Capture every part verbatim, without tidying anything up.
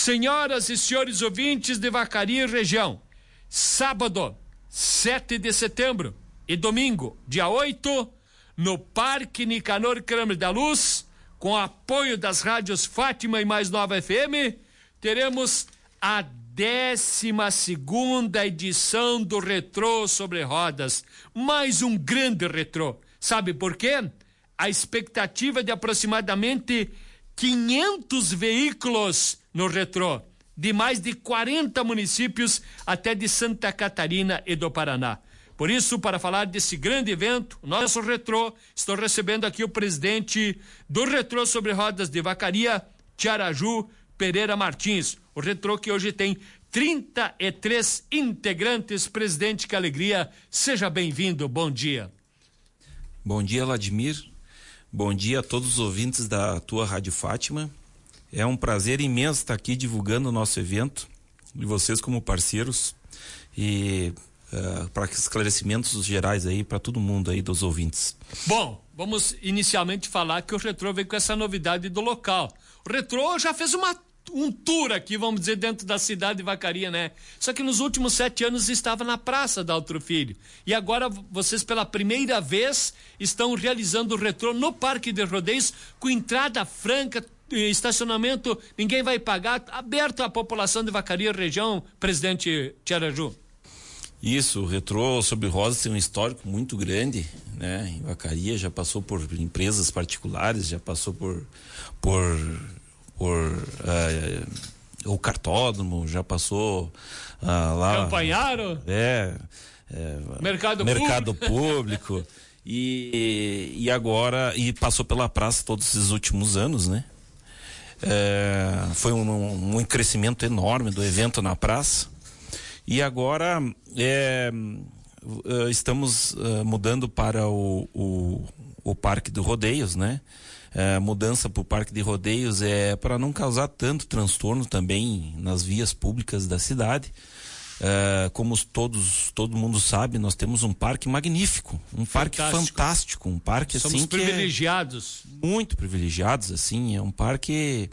Senhoras e senhores ouvintes de Vacaria e região, sábado, sete de setembro e domingo, dia oito, no Parque Nicanor Kramer da Luz, com apoio das rádios Fátima e Mais Nova F M, teremos a décima segunda edição do Retrô sobre Rodas. Mais um grande retrô. Sabe por quê? A expectativa de aproximadamente quinhentos veículos no retrô, de mais de quarenta municípios até de Santa Catarina e do Paraná. Por isso, para falar desse grande evento, nosso retrô, estou recebendo aqui o presidente do Retrô sobre Rodas de Vacaria, Tiaraju Pereira Martins. O retrô que hoje tem trinta e três integrantes. Presidente, que alegria. Seja bem-vindo, bom dia. Bom dia, Vladimir. Bom dia a todos os ouvintes da tua Rádio Fátima. É um prazer imenso estar aqui divulgando o nosso evento e vocês como parceiros e uh, para esclarecimentos gerais aí para todo mundo aí dos ouvintes. Bom, vamos inicialmente falar que o Retrô veio com essa novidade do local. O Retrô já fez uma um tour aqui, vamos dizer, dentro da cidade de Vacaria, né? Só que nos últimos sete anos estava na Praça da Altro Filho. E agora vocês pela primeira vez estão realizando o Retrô no Parque de Rodeios com entrada franca, estacionamento, ninguém vai pagar, aberto à população de Vacaria e região, presidente Tiaraju. Isso, o Retrô sobre Rodas tem um histórico muito grande, né? Em Vacaria já passou por empresas particulares, já passou por por por uh, o cartódromo, já passou uh, lá. Campanharo? É, é mercado, mercado público, público e, e agora e passou pela praça todos esses últimos anos, né? É, foi um, um crescimento enorme do evento na praça e agora é, estamos uh, mudando para o, o, o Parque de Rodeios, né? É, mudança para o Parque de Rodeios é para não causar tanto transtorno também nas vias públicas da cidade. É, como todos, todo mundo sabe, nós temos um parque magnífico, um parque fantástico, fantástico um parque Somos assim privilegiados. Que é muito privilegiados, assim, é um parque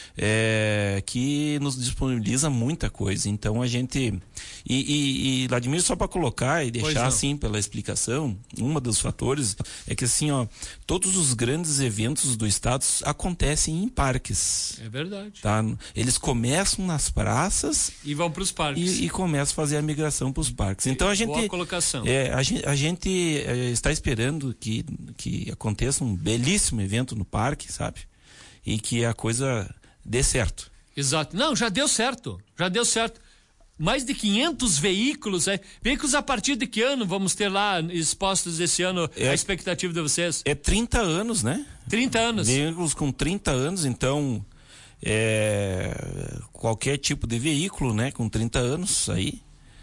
é, que nos disponibiliza muita coisa. Então a gente e, e, e Vladimir, só para colocar e deixar assim pela explicação, um dos fatores é que assim, ó, todos os grandes eventos do estado acontecem em parques. É verdade. Tá? Eles começam nas praças e vão para os parques e, e começam a fazer a migração para os parques. Então a gente, boa colocação. É, a gente, a gente é, está esperando que que aconteça um belíssimo evento no parque, sabe? E que a coisa dê certo. Exato. Não, já deu certo. Já deu certo. Mais de quinhentos veículos, é, veículos a partir de que ano vamos ter lá expostos esse ano, é, a expectativa de vocês? É trinta anos, né? trinta anos. Veículos com trinta anos, então é, qualquer tipo de veículo, né? Com trinta anos aí.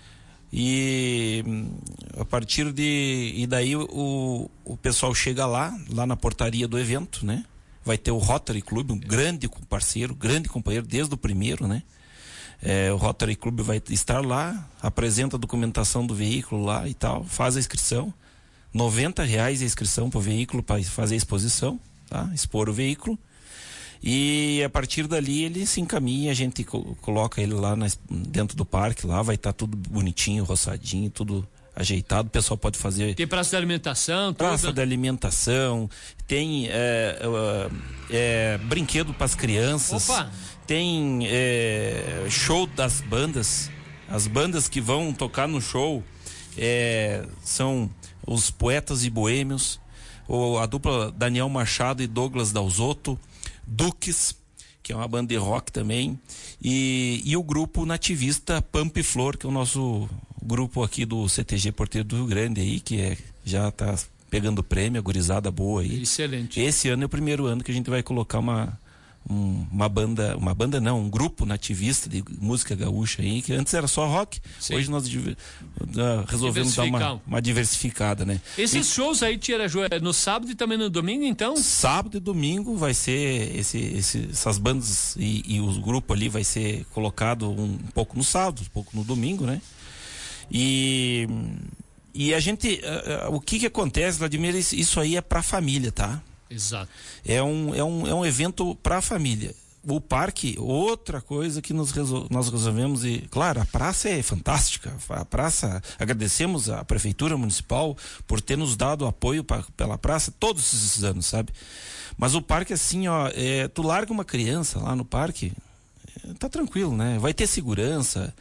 E a partir de e daí o, o pessoal chega lá, lá na portaria do evento, né? Vai ter o Rotary Club, um grande parceiro, grande companheiro desde o primeiro, né? É, o Rotary Club vai estar lá, apresenta a documentação do veículo lá e tal, faz a inscrição, noventa reais a inscrição para o veículo para fazer a exposição, tá? Expor o veículo. E a partir dali ele se encaminha, a gente co- coloca ele lá na, dentro do parque, lá vai estar tá tudo bonitinho, roçadinho, tudo ajeitado, o pessoal pode fazer... Tem praça de alimentação, praça tudo. de alimentação, tem é, é, é, brinquedo para as crianças. Opa! Tem é, show das bandas, as bandas que vão tocar no show é, são os Poetas e Boêmios, ou a dupla Daniel Machado e Douglas Dalzotto, Duques, que é uma banda de rock também, e, e o grupo nativista Pampa e Flor, que é o nosso grupo aqui do C T G Porteiro do Rio Grande aí, que é, já está pegando prêmio, a gurizada boa aí. Excelente. Esse ano é o primeiro ano que a gente vai colocar uma Um, uma banda, uma banda não, um grupo nativista de música gaúcha aí, que antes era só rock. Sim. Hoje nós uh, resolvemos dar uma, uma diversificada, né? Esses e, shows aí, Tiaraju, é no sábado e também no domingo, então? Sábado e domingo vai ser esse, esse, essas bandas e, e o grupo ali vai ser colocado um, um pouco no sábado, um pouco no domingo, né? E e a gente, uh, uh, o que que acontece, Vladimir, isso aí é pra família, tá? Exato. É um, é um, é um evento para a família. o parque, outra coisa que nos resol- nós resolvemos, e claro, a praça é fantástica, a praça, agradecemos à Prefeitura Municipal por ter nos dado apoio pra, pela praça todos esses anos, sabe? Mas o parque, assim, ó, é, tu larga uma criança lá no parque, é, tá tranquilo, né? Vai ter segurança,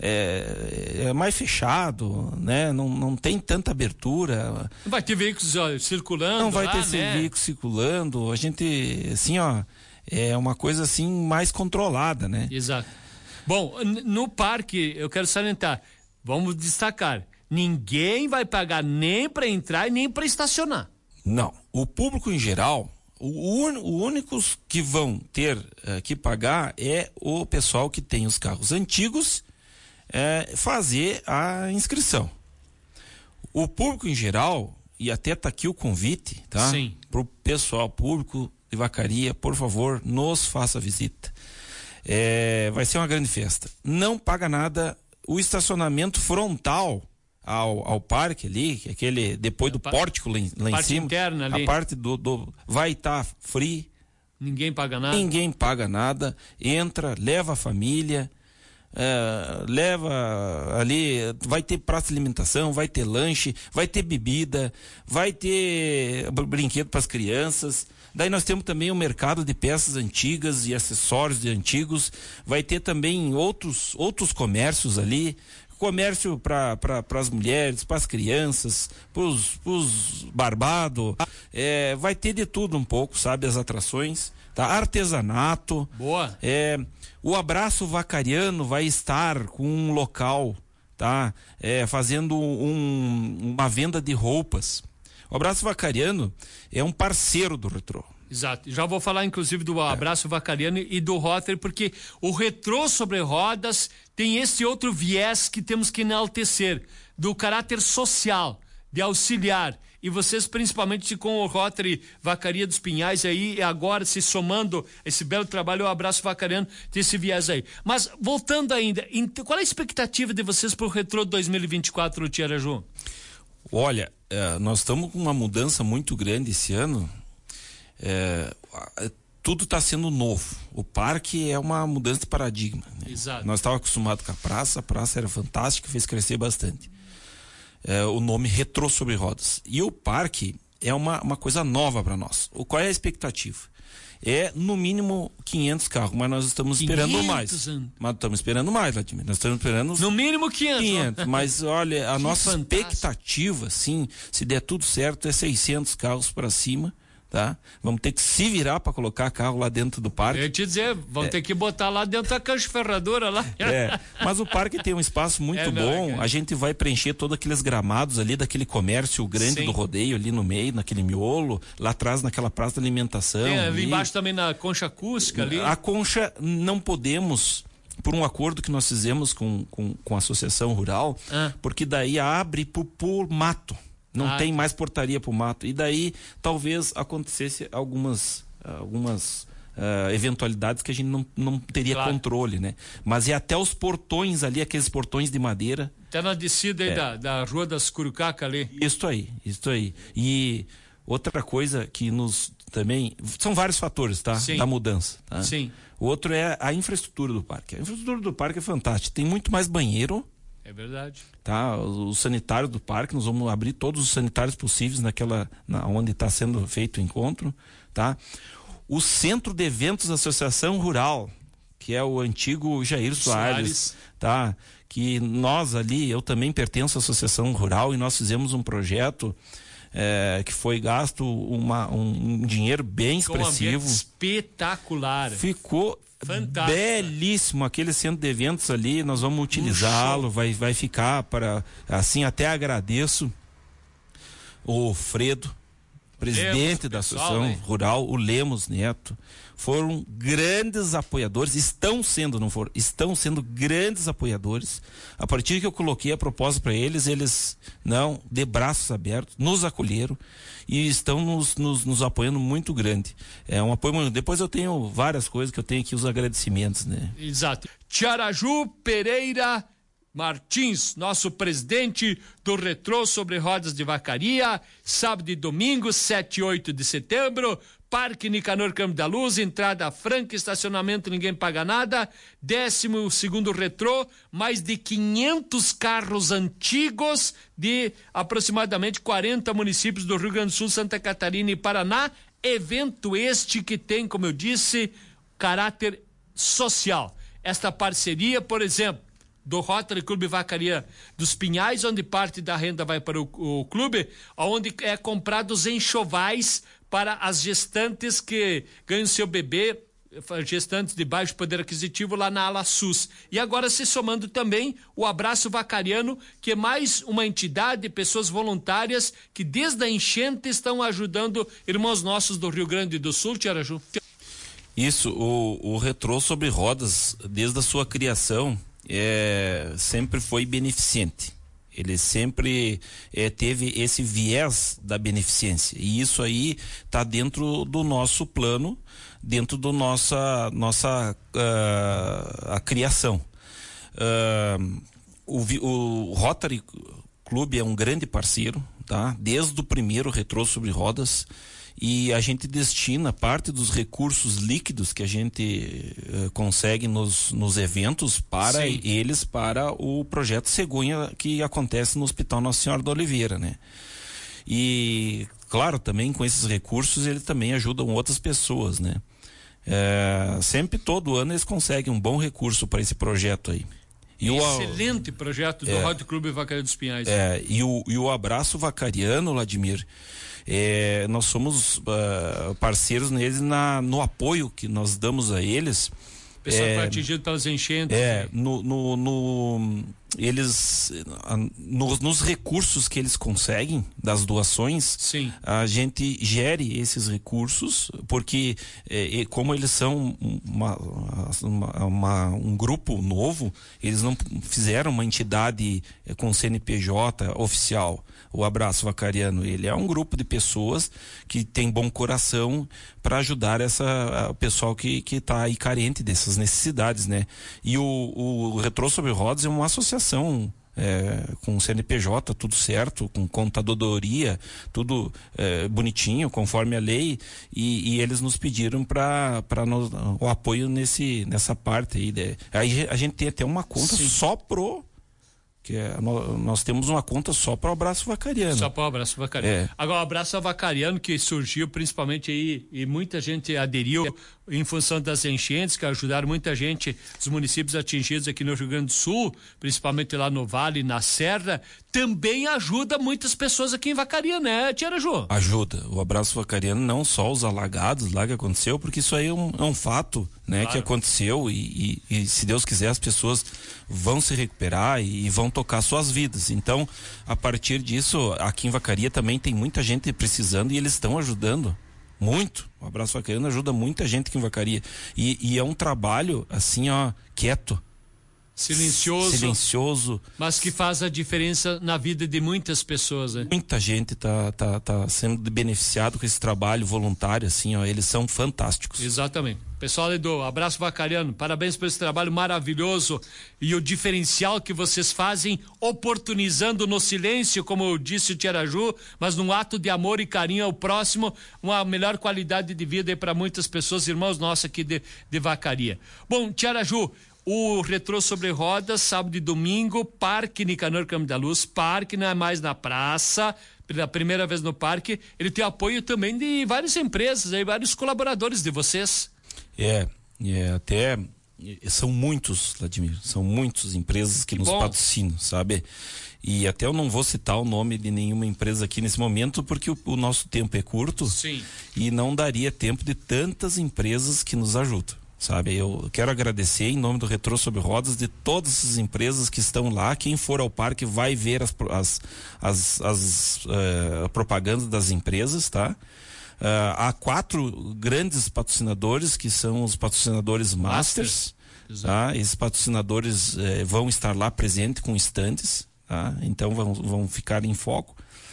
é, é mais fechado, né? Não, não tem tanta abertura. Não vai ter veículos ó, circulando. Não vai lá, ter né? veículos circulando, a gente, assim, ó, é uma coisa assim mais controlada, né? Exato. Bom, n- no parque, eu quero salientar, vamos destacar, ninguém vai pagar nem para entrar e nem para estacionar. Não, o público em geral, o, un, o únicos que vão ter uh, que pagar é o pessoal que tem os carros antigos, uh, fazer a inscrição. O público em geral, e até tá aqui o convite, tá? Sim. Pro pessoal público de Vacaria, por favor, nos faça visita. É, vai ser uma grande festa. Não paga nada. O estacionamento frontal ao, ao parque ali, aquele depois do pórtico lá em, lá em parte cima, interna ali. a parte do, do vai estar tá free. Ninguém paga nada. Ninguém paga nada. Entra, leva a família. É, leva ali, vai ter praça de alimentação, vai ter lanche, vai ter bebida, vai ter brinquedo para as crianças. Daí nós temos também o mercado de peças antigas e acessórios de antigos. Vai ter também outros outros comércios ali, comércio para para as mulheres, para as crianças, para os barbados. É, vai ter de tudo um pouco, sabe, as atrações, tá? Artesanato. Boa. É, o Abraço Vacariano vai estar com um local, tá? É, fazendo um, uma venda de roupas. O Abraço Vacariano é um parceiro do Retrô. Exato. Já vou falar, inclusive, do Abraço Vacariano e do Rotary, porque o Retrô sobre rodas tem esse outro viés que temos que enaltecer, do caráter social, de auxiliar. E vocês, principalmente com o Rotary Vacaria dos Pinhais aí, agora se somando esse belo trabalho, o Abraço Vacariano tem esse viés aí. Mas, voltando ainda, qual é a expectativa de vocês para o Retrô dois mil e vinte e quatro, Tiaraju? Olha, é, nós estamos com uma mudança muito grande esse ano. É, tudo está sendo novo. O parque é uma mudança de paradigma, né? Exato. Nós estávamos acostumados com a praça, a praça era fantástica, fez crescer bastante. É, o nome Retrô sobre Rodas. E o parque é uma, uma coisa nova para nós. O, qual é a expectativa? É no mínimo quinhentos carros, mas nós estamos esperando mais. Anos. Mas estamos esperando mais, Vladimir. Nós estamos esperando no mínimo quinhentos. quinhentos, mas olha, a que nossa fantástico. expectativa, sim, se der tudo certo, é seiscentos carros para cima. Tá? Vamos ter que se virar para colocar carro lá dentro do parque. Eu ia te dizer, vamos é. ter que botar lá dentro da caixa ferradura lá. É, mas o parque tem um espaço muito é, não, bom. é. A gente vai preencher todos aqueles gramados ali daquele comércio grande Sim. do rodeio ali no meio, naquele miolo, lá atrás naquela praça de alimentação. Tem ali ali embaixo também na concha acústica ali. A concha não podemos, por um acordo que nós fizemos com, com, com a Associação Rural, Ah. porque daí abre por, por mato. Não Ah, tem mais portaria pro mato. E daí talvez acontecesse algumas, algumas uh, eventualidades que a gente não, não teria Claro. controle, né? Mas é até os portões ali, aqueles portões de madeira. Até na descida aí É. da, da Rua das Curucaca ali. Isso aí, isso aí. E outra coisa que nos também... São vários fatores, tá? Sim. Da mudança. Tá? Sim. O outro é a infraestrutura do parque. A infraestrutura do parque é fantástica. Tem muito mais banheiro. É verdade. Tá, o, o sanitário do parque, nós vamos abrir todos os sanitários possíveis naquela, na, onde está sendo feito o encontro, tá? O Centro de Eventos da Associação Rural, que é o antigo Jair Soares, Soares. tá? Que nós ali, eu também pertenço à Associação Rural e nós fizemos um projeto é, que foi gasto uma, um, um dinheiro bem Ficou um ambiente expressivo. espetacular. Ficou Fantástico. belíssimo aquele centro de eventos ali, nós vamos utilizá-lo, vai, vai ficar para, assim, até agradeço o Fredo, presidente Lemos, da pessoal, Associação né? Rural, o Lemos Neto, foram grandes apoiadores, estão sendo, não foram, estão sendo grandes apoiadores. A partir que eu coloquei a proposta para eles, eles, não, de braços abertos, nos acolheram e estão nos, nos, nos apoiando muito grande. É um apoio muito... Depois eu tenho várias coisas que eu tenho aqui, os agradecimentos, né? Exato. Tiaraju Pereira Martins, nosso presidente do Retrô sobre Rodas de Vacaria, sábado e domingo, sete e oito de setembro, Parque Nicanor Campos da Luz, entrada franca, estacionamento, ninguém paga nada. Décimo segundo retrô, mais de quinhentos carros antigos de aproximadamente quarenta municípios do Rio Grande do Sul, Santa Catarina e Paraná. Evento este que tem, como eu disse, caráter social. Esta parceria, por exemplo, do Rotary Clube Vacaria dos Pinhais, onde parte da renda vai para o, o clube, onde é comprados enxovais para as gestantes que ganham seu bebê, gestantes de baixo poder aquisitivo lá na ala SUS. E agora se somando também o Abraço Vacariano, que é mais uma entidade, pessoas voluntárias que desde a enchente estão ajudando irmãos nossos do Rio Grande do Sul, Tia Araju. Isso, o, o Retrô Sobre Rodas, desde a sua criação, é, sempre foi beneficente. Ele sempre é, teve esse viés da beneficência, e isso aí está dentro do nosso plano, dentro do nossa nossa uh, a criação. Uh, o, o Rotary Clube é um grande parceiro, tá? Desde o primeiro Retrô Sobre Rodas, e a gente destina parte dos recursos líquidos que a gente uh, consegue nos, nos eventos para Sim. eles, para o projeto Cegonha, que acontece no Hospital Nossa Senhora da Oliveira, né? E claro, também com esses recursos eles também ajudam outras pessoas, né? É, sempre todo ano eles conseguem um bom recurso para esse projeto aí. E Excelente o, projeto do é, Rotary Clube Vacaria dos Pinhais. É, e o, e o Abraço Vacariano, Vladimir, é, nós somos uh, parceiros neles na, no apoio que nós damos a eles. O pessoal é, foi atingido pelas enchentes. É, no, no, no, eles, no, nos recursos que eles conseguem das doações, Sim. a gente gere esses recursos, porque é, como eles são uma, uma, uma, um grupo novo, eles não fizeram uma entidade com C N P J oficial. O Abraço Vacariano, ele é um grupo de pessoas que tem bom coração para ajudar essa o pessoal que que está aí carente dessas necessidades, né? E o, o Retrô Sobre Rodas é uma associação é, com C N P J, tudo certo, com contadoria, tudo é, bonitinho, conforme a lei, e, e eles nos pediram para para o apoio nesse nessa parte aí. De, aí a gente tem até uma conta Sim. só pro que é, nós temos uma conta só para o Abraço Vacariano. Só para o Abraço Vacariano. É. Agora, o Abraço Vacariano, que surgiu principalmente aí, e muita gente aderiu em função das enchentes, que ajudaram muita gente, os municípios atingidos aqui no Rio Grande do Sul, principalmente lá no Vale, na Serra, também ajuda muitas pessoas aqui em Vacaria, né, Tia Araju? Ajuda. O Abraço Vacariano, não só os alagados lá que aconteceu, porque isso aí é um, é um fato, né, claro. Que aconteceu, e, e, e se Deus quiser as pessoas vão se recuperar e, e vão tocar suas vidas. Então, a partir disso, aqui em Vacaria também tem muita gente precisando e eles estão ajudando muito. O Abraço Vacariano ajuda muita gente aqui em Vacaria. E, e é um trabalho, assim, ó, quieto. Silencioso. Silencioso. Mas que faz a diferença na vida de muitas pessoas, né? Muita gente tá, tá, tá sendo beneficiado com esse trabalho voluntário, assim, ó. Eles são fantásticos. Exatamente. Pessoal do Abraço Vacariano, parabéns por esse trabalho maravilhoso e o diferencial que vocês fazem, oportunizando no silêncio, como eu disse o Tia Araju, mas num ato de amor e carinho ao próximo, uma melhor qualidade de vida para muitas pessoas, irmãos nossos aqui de, de Vacaria. Bom, Tia Araju, o Retrô Sobre Rodas, sábado e domingo, Parque Nicanor Campos da Luz, parque não é mais na praça, pela primeira vez no parque, ele tem apoio também de várias empresas, aí, vários colaboradores de vocês. É, é, até são muitos, Vladimir, são muitas empresas que, que nos bom. patrocinam, sabe? E até eu não vou citar o nome de nenhuma empresa aqui nesse momento, porque o, o nosso tempo é curto. Sim. E não daria tempo de tantas empresas que nos ajudam, sabe? Eu quero agradecer em nome do Retrô Sobre Rodas de todas essas empresas que estão lá. Quem for ao parque vai ver as, as, as, as uh, propagandas das empresas, tá? Uh, há quatro grandes patrocinadores que são os patrocinadores Masters, Masters. Tá? Esses patrocinadores eh, vão estar lá presentes com estandes, tá? Então vão, vão ficar em foco.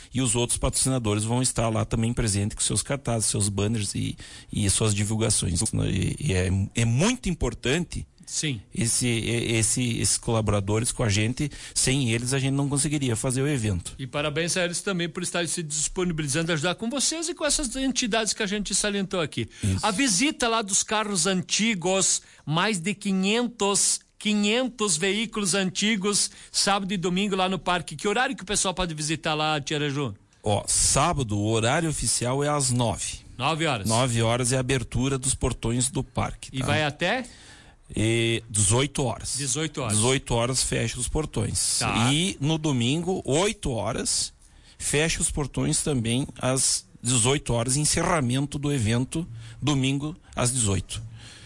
e os outros patrocinadores vão estar lá também presentes com seus cartazes, seus banners e, e suas divulgações. E, e é, é muito importante. Sim. Esse, esse, esses colaboradores com a gente, sem eles a gente não conseguiria fazer o evento. E parabéns a eles também por estarem se disponibilizando a ajudar com vocês e com essas entidades que a gente salientou aqui. Isso. A visita lá dos carros antigos, mais de quinhentos, quinhentos veículos antigos, sábado e domingo lá no parque. Que horário que o pessoal pode visitar lá, Tia Araju? Ó, sábado o horário oficial é às nove. Nove horas. Nove horas é a abertura dos portões do parque. E tá? vai até? E dezoito horas. dezoito horas. dezoito horas fecha os portões. Tá. E no domingo, oito horas, fecha os portões também às dezoito horas, encerramento do evento, domingo às dezoito.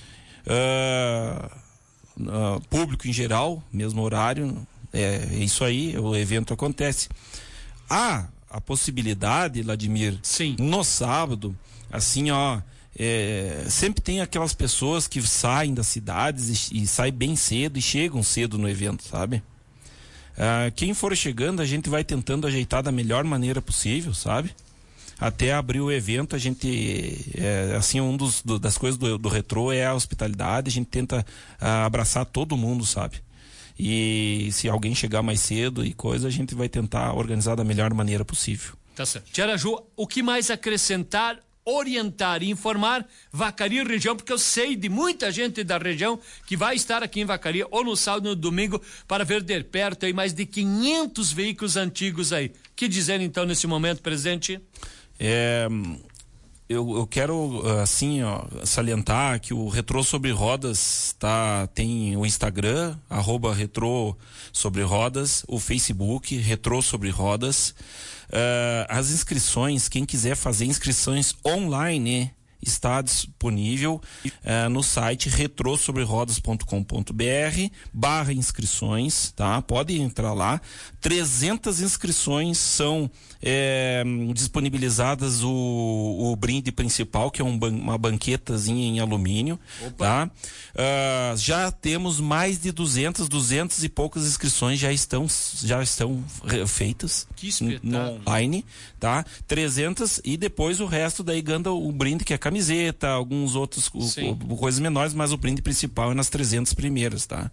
Uh, uh, público em geral, mesmo horário, é, é isso aí, o evento acontece. Há a possibilidade, Vladimir, Sim. no sábado, assim, ó. É, sempre tem aquelas pessoas que saem das cidades e, e saem bem cedo e chegam cedo no evento, sabe? Ah, quem for chegando, a gente vai tentando ajeitar da melhor maneira possível, sabe? Até abrir o evento, a gente, é, assim, um dos, do, das coisas do, do retrô é a hospitalidade, a gente tenta ah, abraçar todo mundo, sabe? E se alguém chegar mais cedo e coisa, a gente vai tentar organizar da melhor maneira possível. Tá certo. Tia Araju, o que mais acrescentar, orientar e informar Vacaria região, porque eu sei de muita gente da região que vai estar aqui em Vacaria ou no sábado ou no domingo para ver de perto aí mais de quinhentos veículos antigos aí. Que dizer então nesse momento, presidente? É, eu, eu quero assim, ó, salientar que o Retrô Sobre Rodas tá, tem o Instagram, arroba Retrô Sobre Rodas, o Facebook, Retrô Sobre Rodas. Uh, as inscrições, quem quiser fazer inscrições online, está disponível uh, no site retrô sobre rodas ponto com ponto br barra inscrições, tá? Pode entrar lá. trezentas inscrições são é, disponibilizadas o, o brinde principal, que é um, uma banquetazinha em alumínio. Opa. Tá? Uh, já temos mais de duzentas, duzentas e poucas inscrições já estão, já estão feitas no online, tá? trezentas e depois o resto daí ganha o brinde, que é camiseta, alguns outros o, o, coisas menores, mas o brinde principal é nas trezentas primeiras, tá?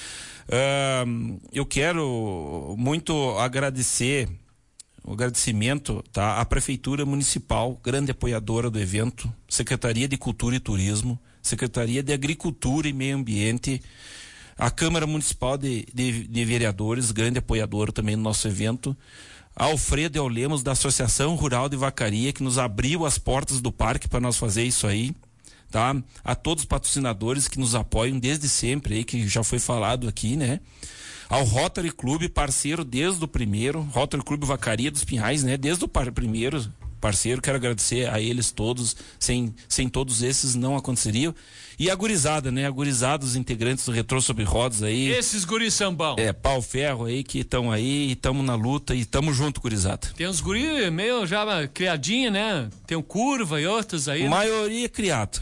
Uh, eu quero muito agradecer o agradecimento, tá, à Prefeitura Municipal, grande apoiadora do evento, Secretaria de Cultura e Turismo, Secretaria de Agricultura e Meio Ambiente, a Câmara Municipal de, de, de Vereadores, grande apoiadora também do nosso evento, Alfredo Eulemos, da Associação Rural de Vacaria, que nos abriu as portas do parque para nós fazer isso aí, tá? A todos os patrocinadores que nos apoiam desde sempre aí, que já foi falado aqui, né? Ao Rotary Club, parceiro desde o primeiro, Rotary Club Vacaria dos Pinhais, né? Desde o par- primeiro parceiro, quero agradecer a eles todos, sem, sem todos esses não aconteceria. E a gurizada, né? A gurizada, os integrantes do Retrô Sobre Rodas aí. Esses guri sambão. É, pau ferro aí, que estão aí, e estamos na luta, e estamos junto, gurizada. Tem uns guri meio já criadinho, né? Tem o Curva e outros aí. Né? Maioria criado.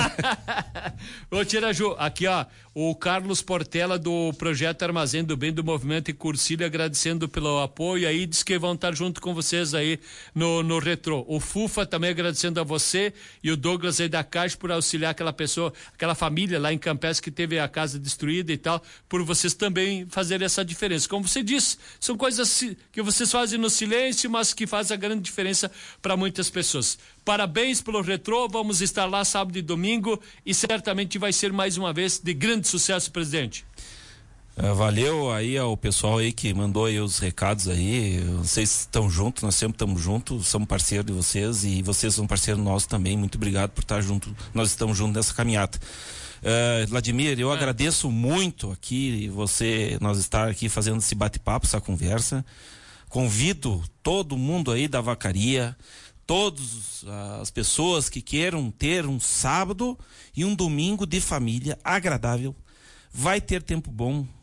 Ô, Tia Araju, aqui ó, o Carlos Portela do Projeto Armazém do Bem do Movimento e Cursilha agradecendo pelo apoio aí, diz que vão estar junto com vocês aí no, no Retrô. O Fufa também agradecendo a você e o Douglas aí da Caixa por auxiliar aquela pessoa, aquela família lá em Campes que teve a casa destruída e tal, por vocês também fazerem essa diferença. Como você disse, são coisas que vocês fazem no silêncio, mas que fazem a grande diferença para muitas pessoas. Parabéns pelo Retrô, vamos estar lá sábado e domingo e certamente vai ser mais uma vez de grande sucesso, presidente. Uh, valeu aí ao pessoal aí que mandou aí os recados aí, vocês estão juntos, nós sempre estamos juntos, somos parceiros de vocês e vocês são parceiros nossos também, muito obrigado por estar junto, nós estamos juntos nessa caminhada. Uh, Vladimir, eu é. agradeço muito aqui você, nós estar aqui fazendo esse bate-papo, essa conversa, convido todo mundo aí da Vacaria, todas as pessoas que queiram ter um sábado e um domingo de família agradável, vai ter tempo bom,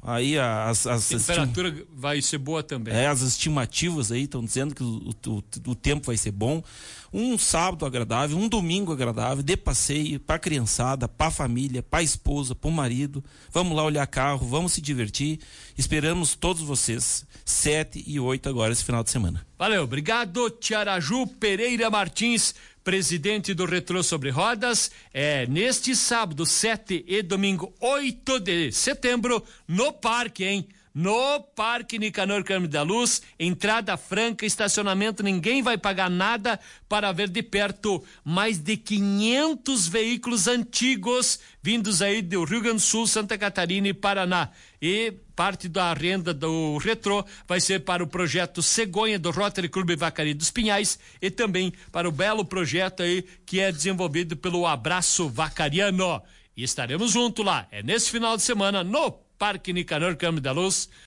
Aí as, as a temperatura estim... vai ser boa também. É, as estimativas aí estão dizendo que o, o, o tempo vai ser bom. Um sábado agradável, um domingo agradável, de passeio, para a criançada, para a família, para a esposa, para o marido. Vamos lá olhar carro, vamos se divertir. Esperamos todos vocês, sete e oito agora esse final de semana. Valeu, obrigado, Tiaraju Pereira Martins, presidente do Retrô Sobre Rodas. É neste sábado, sete e domingo, oito de setembro, no parque, hein? No Parque Nicanor Carmo da Luz, entrada franca, estacionamento, ninguém vai pagar nada para ver de perto mais de quinhentos veículos antigos vindos aí do Rio Grande do Sul, Santa Catarina e Paraná. E parte da renda do Retrô vai ser para o projeto Cegonha do Rotary Clube Vacaria dos Pinhais e também para o belo projeto aí que é desenvolvido pelo Abraço Vacariano. E estaremos juntos lá. É nesse final de semana no Parque Nicanor Carmo da Luz,